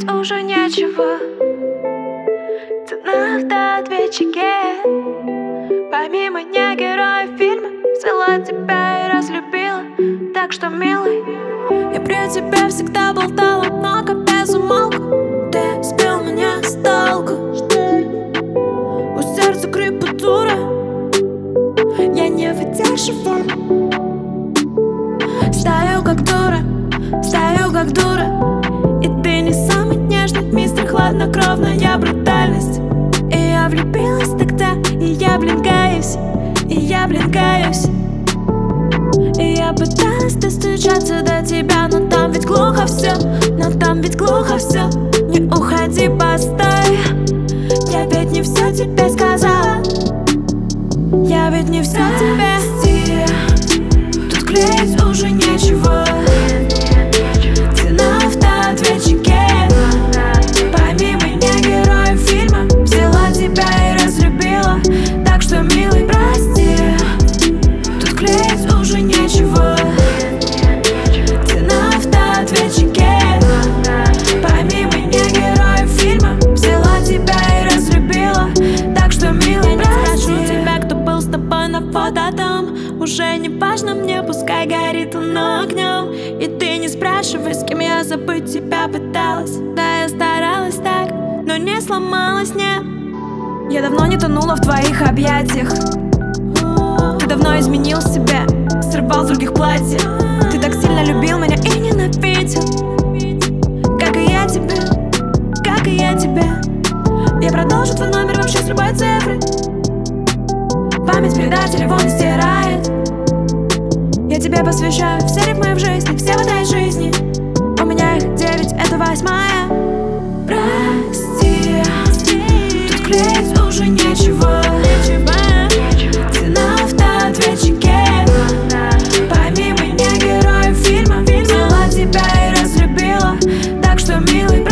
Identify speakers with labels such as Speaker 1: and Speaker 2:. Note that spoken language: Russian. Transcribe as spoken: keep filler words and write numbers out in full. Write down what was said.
Speaker 1: клеить уже нечего. Ты на автоответчике. Пойми, мы не герои фильма. Взяла тебя и разлюбила. Так что, милый,
Speaker 2: я при тебе всегда болтала много без умолку. Ты сбил меня с толку. У сердца крепатура. Я не выдерживаю. Стою как дура, стою как дура. И ты не самый нежный, мистер хладнокровная брутальность. И я влюбилась тогда, и я, блин, каюсь. И я, блин, каюсь. И я пыталась достучаться до тебя, но там ведь глухо все, но там ведь глухо все. Не уходи, постой. Я ведь не все тебе сказала. Я ведь не все тебе. Тут клеить уже нечего. Ты на автоответчике. Пойми, мы не герои фильма. Взяла тебя и разлюбила. Так что, милый, прости. Тут клеить уже нечего. Ты на автоответчике. Пойми, мы не герои фильма. Взяла тебя и разлюбила. Так что, милый, прости. Спрошу тебя, кто был с тобой на фото там. Уже не важно мне, пускай горит оно огнем. И ты не спрашивай, с кем я забыть тебя пыталась. Да, я старалась так, но не сломалась, нет. Я давно не тонула в твоих объятиях. Ты давно изменил себя, срывал с других платьев. Ты так сильно любил меня и ненавидел. Как и я тебя, как и я тебя. Я продолжу твой номер вообще с любой цифры. Память предателя его не стирает. Я тебе посвящаю все ритмы в жизни, все в этой жизни. У меня их девять, это восьмая. Прости, тут клеить уже нечего. Ты на автоответчике. Пойми, мы не герои фильма. Взяла тебя и разлюбила. Так что, милый,